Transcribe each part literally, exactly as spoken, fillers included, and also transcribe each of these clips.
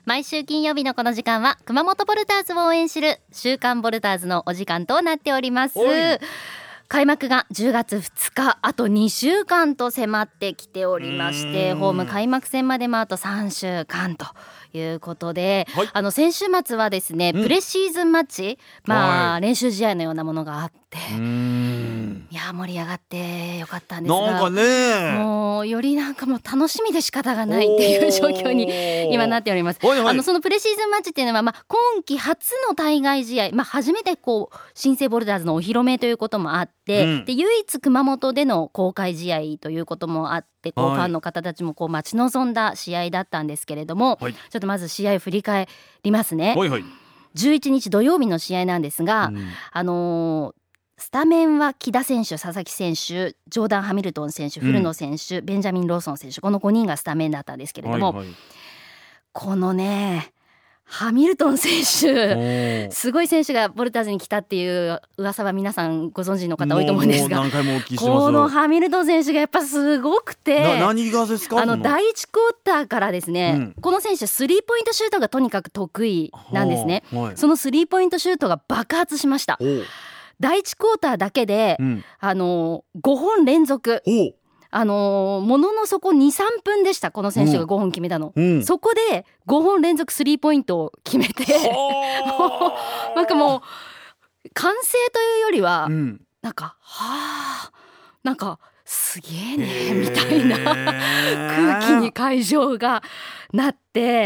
毎週金曜日のこの時間は熊本ボルターズを応援する週刊ボルターズのお時間となっております。開幕がじゅうがつふつか、あとにしゅうかんと迫ってきておりまして、ホーム開幕戦までもあとさんしゅうかんということで、はい、あの先週末はですね、うん、プレシーズンマッチ、まあ、はい、練習試合のようなものがあって、うーん、いや盛り上がってよかったんですが、 なんかね、 もうよりなんかもう楽しみで仕方がないっていう状況に今なっております。はいはい、あのそのプレシーズンマッチっていうのは、まあ、今季初の対外試合、まあ、初めてこう新生ボルダーズのお披露目ということもあって、うん、で唯一熊本での公開試合ということもあって、こうファンの方たちもこう待ち望んだ試合だったんですけれども、はい、ちょっとまず試合を振り返りますね。はいはい、じゅういちにち土曜日の試合なんですが、うん、あのースタメンは木田選手、佐々木選手、ジョーダン・ハミルトン選手、古野選手、うん、ベンジャミン・ローソン選手、このごにんがスタメンだったんですけれども、はいはい、このねハミルトン選手、すごい選手がボルターズに来たっていう噂は皆さんご存知の方多いと思うんですが、 もう何回もお聞きしてます。 このハミルトン選手がやっぱすごくて、 な何がですか？ あのだいいちクォーターからですね、うん、この選手スリーポイントシュートがとにかく得意なんですね、はい、そのスリーポイントシュートが爆発しました。だいいちクォーターだけで、うん、あのごほん連続、あのー、もののそこ にさんぷんでした。この選手がごほん決めたの、うん、そこでごほん連続スリーポイントを決めてなんかもう完成というよりは、うん、なんかはあなんかすげえねみたいな空気に会場がなって、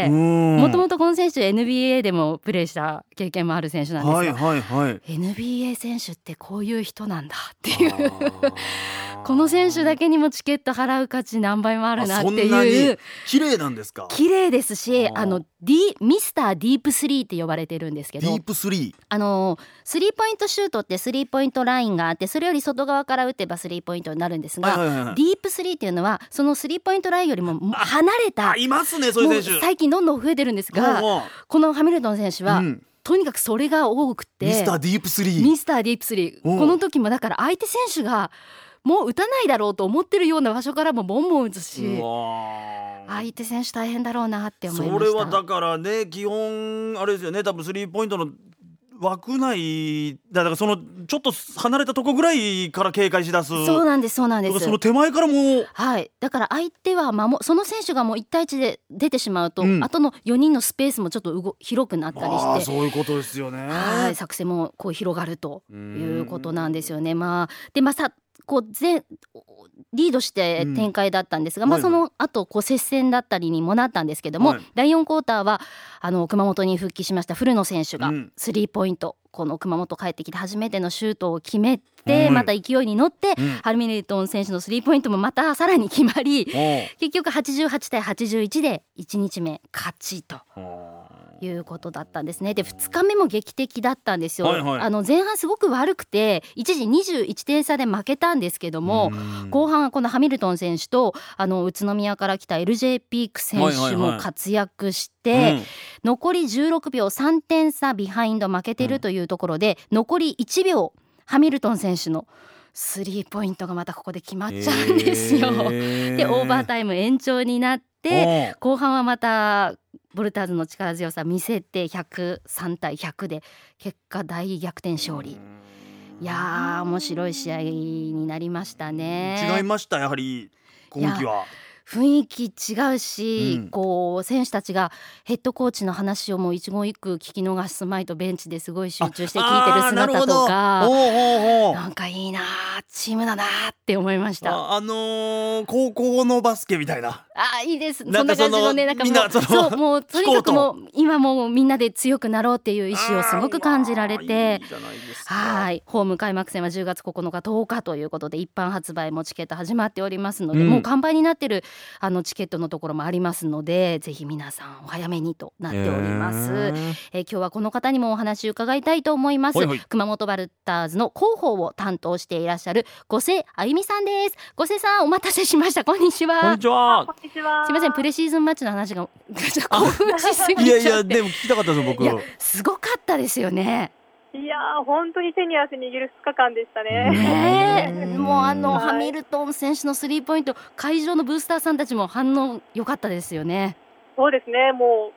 もともとこの選手 エヌビーエー でもプレーした経験もある選手なんですが、はいはいはい、エヌビーエー 選手ってこういう人なんだっていうこの選手だけにもチケット払う価値何倍もあるなっていう。そんなに綺麗なんですか？ 綺麗ですし、あの D ミスターディープスリーって呼ばれてるんですけど、 ディープスリー、 あのスリーポイントシュートってスリーポイントラインがあって、それより外側から打てばスリーポイントになるんですが、はいはいはい、ディープスリーっていうのはそのスリーポイントラインよりも離れた、 あいますね、そういう選手最近どんどん増えてるんですが、このハミルトン選手は、うん、とにかくそれが多くて、 ミスターディープスリーミスターディープスリー、この時もだから相手選手がもう打たないだろうと思ってるような場所からもボンボン打つし、相手選手大変だろうなって思いました。 それはだからね、基本あれですよね、多分スリーポイントの枠内だからそのちょっと離れたとこぐらいから警戒しだす。 そうなんですそうなんです。 その手前からもう、 はい、だから相手は守その選手がもういちたいいちで出てしまうと、うん、後のよにんのスペースもちょっと動広くなったりして、 あそういうことですよね。 はい、作戦もこう広がるということなんですよね。まあでまあさこう前リードして展開だったんですが、うん、まあ、その後こう接戦だったりにもなったんですけども、はい、だいよんクォーターはあの熊本に復帰しました古野選手がスリーポイント、うん、この熊本帰ってきて初めてのシュートを決めて、うん、また勢いに乗って、うん、ハミルトン選手のスリーポイントもまたさらに決まり、結局はちじゅうはちたいはちじゅういちでいちにちめ勝ちということだったんですね。でふつかめも劇的だったんですよ、はいはい、あの前半すごく悪くて一時にじゅういってん差で負けたんですけども、後半このハミルトン選手とあの宇都宮から来た エルジェー ピーク選手も活躍して、はいはいはい、うん、残りじゅうろくびょうさんてん差ビハインド負けてるというところで、うん、残りいちびょうハミルトン選手のスリーポイントがまたここで決まっちゃうんですよ、えー、でオーバータイム延長になって後半はまたボルターズの力強さ見せてひゃくさんたいひゃくで結果大逆転勝利。いやー面白い試合になりましたね。 違いました。やはり今季は雰囲気違うし、うん、こう選手たちがヘッドコーチの話をもう一言一句聞き逃すまいとベンチですごい集中して聞いてる姿とか、おうおうおう、なんかいいなチームだなって思いました。 あ、あのー、高校のバスケみたいな。 あいいです。そんな感じのね、なんかもうそうもうとにかくもう今もうみんなで強くなろうっていう意思をすごく感じられて、 いいじゃないですか。 はい、ホーム開幕戦はじゅうがつここのかとおかということで一般発売もチケット始まっておりますので、うん、もう完売になってるあのチケットのところもありますので、ぜひ皆さんお早めにとなっております、えーえー、今日はこの方にもお話を伺いたいと思います。はいはい、熊本バルターズの広報を担当していらっしゃる五瀬あゆみさんです。五瀬さんお待たせしました。こんにちは。 こんにちは。 すいません、プレシーズンマッチの話が興奮しすぎちゃって。 いやいやでも聞きたかったです僕。 いやすごかったですよね。 いやー本当に手に汗握るふつかかんでしたね。 ねもうあの、はい、ハミルトン選手のスリーポイント、会場のブースターさんたちも反応良かったですよね。 そうですね、もう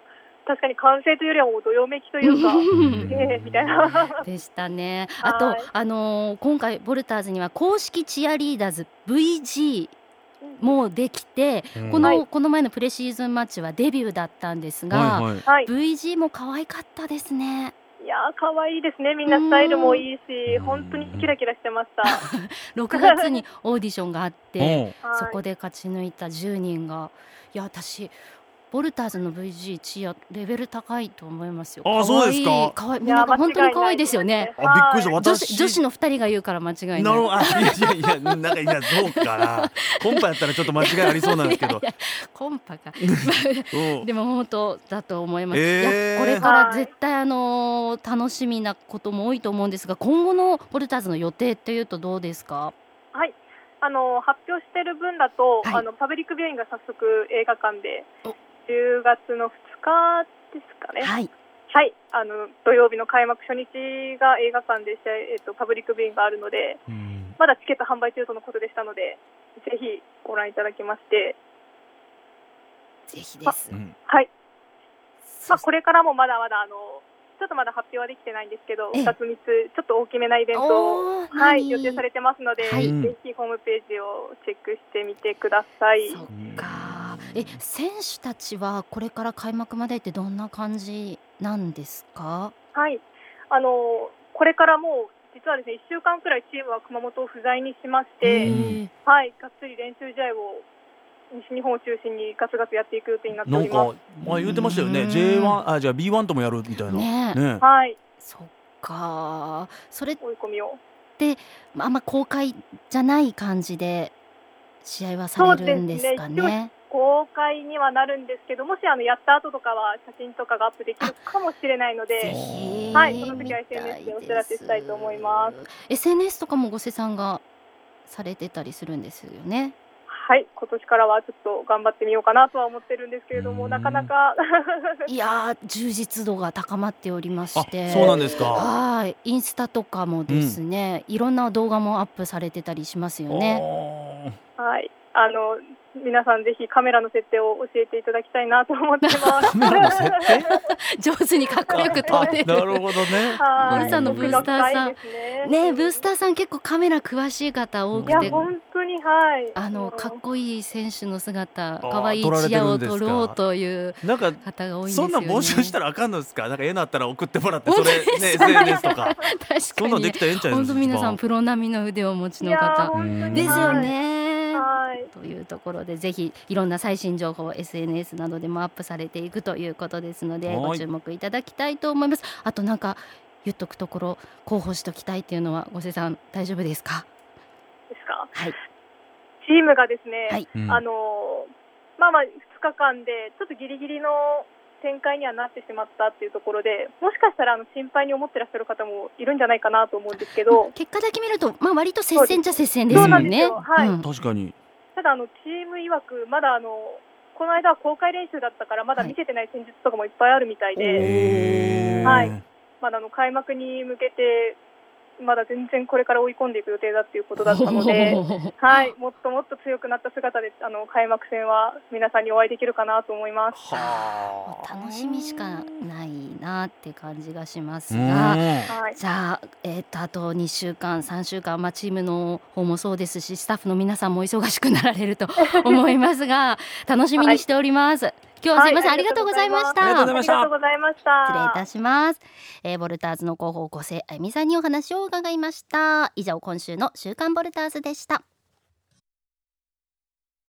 確かに歓声というよりはもうどよめきというかえーみたいなでしたね。あと、 はいあのー今回ボルターズには公式チアリーダーズ ブイジー もできて、 うんこの、 はいこの前のプレシーズンマッチはデビューだったんですが、 はいはいはい、 ブイジー も可愛かったですね。 いやー可愛いですね。みんなスタイルもいいしうん本当にキラキラしてました。 ろくがつにオーディションがあってうんはいそこで勝ち抜いたじゅうにんが、いや私ボルターズの ブイジー チアレベル高いと思いますよ。 あそうですか可愛い、もういやなんか本当に可愛い間違ですよね。 ないですあびっくりした。 はい女私子女子のふたりが言うから間違いない。 なるほど。あいやいやいやなんかいやそうかな。コンパやったらちょっと間違いありそうなんですけどいやいやコンパかうんでも本当だと思います、 えーいやこれから絶対あのー楽しみなことも多いと思うんですが、今後のボルターズの予定っていうとどうですか？ はい、あの発表してる分だと、 はいあのパブリックビューイングが早速映画館でおじゅうがつのふつかですかね。 はいはい、あの土曜日の開幕初日が映画館で試合、えっと、パブリックビューイングがあるので、 うんまだチケット販売中とのことでしたので、ぜひご覧いただきまして、 ぜひです。 うんはい、まあ、 そしこれからもまだまだあのちょっとまだ発表はできてないんですけど、 ええふたつみっつちょっと大きめなイベントを、 おーはい、 何予定されてますので、 はいぜひホームページをチェックしてみてください。 そっか。え選手たちはこれから開幕までってどんな感じなんですか？ はい、あのこれからもう実はですね、いっしゅうかんくらいチームは熊本を不在にしましへて、 ーはい、がっつり練習試合を西日本を中心にガツガツやっていく予定になっておなんります。 か前言ってましたよね。 うんジェイワン あじゃあ ビーワン ともやるみたいなねえね。 はい、 そっか。それ追い込みを。 あんま公開じゃない感じで試合はされるんですかそうですね。 公開にはなるんですけど、もしあのやった後とかは写真とかがアップできるかもしれないのぜで、 ひはい、その時は エスエヌエス でお知らせしたいと思います。 エスエヌエス とかもごせさんがされてたりするんですよね。 はい、今年からはちょっと頑張ってみようかなとは思ってるんですけれども、 うんなかなかいやー充実度が高まっておりまあしてそうなんですか。 はいインスタとかもですね、いろんな動画もアップされてたりしますよね。 あはい、あの皆さんぜひカメラの設定を教えていただきたいなと思ってます。 カメラの設定上手にかっこよく撮れるあなるほどね。 はい、 ゴリさんのブースターさん奥が深いですね。 ねブースターさん結構カメラ詳しい方多いやくて、 本当にはい。 あのうんかっこいい選手の姿、 ー可愛い撮られてチアをるんですか撮ろうというなんか方が多いんですよね。 そんなん募集したらあかんのですか。なんか絵なったら送ってもらってそ本当れね エスエヌエス とか確かにそんなんできたらええんちゃいます本当皆さん一プロ並みの腕をお持ちのいやー方本当にですよね。 はい。 というところでぜひいろんな最新情報を エスエヌエス などでもアップされていくということですのではいご注目いただきたいと思います。あとなんか言っとくところ候補しときたいっていうのはごせさん大丈夫ですか？ ですか。 はいチームがですね、 はいうんあのまあまあふつかかんでちょっとギリギリの展開にはなってしまったっていうところで、もしかしたらあの心配に思ってらっしゃる方もいるんじゃないかなと思うんですけど、 結果だけ見ると、まあ、割と接戦じゃ接戦ですそうなんですもんね。 よはいうん確かにただあのチーム曰くまだあのこの間は公開練習だったからまだ見せてない戦術とかもいっぱいあるみたいで、 へーはいまだあの開幕に向けてまだ全然これから追い込んでいく予定だっていうことだったのではい、もっともっと強くなった姿であの開幕戦は皆さんにお会いできるかなと思います。 はあ楽しみしかないなって感じがしますうんが、 はい、 じゃあ、えー、とあとにしゅうかんさんしゅうかん、まあ、チームの方もそうですしスタッフの皆さんも忙しくなられると思いますが楽しみにしております、はい、今日はすいません、 はいありがとうございました。 ありがとうございましたありがとうございました失礼いたします、えー、ボルターズの広報小瀬あゆみさんにお話を伺いました。以上今週の週刊ボルターズでした。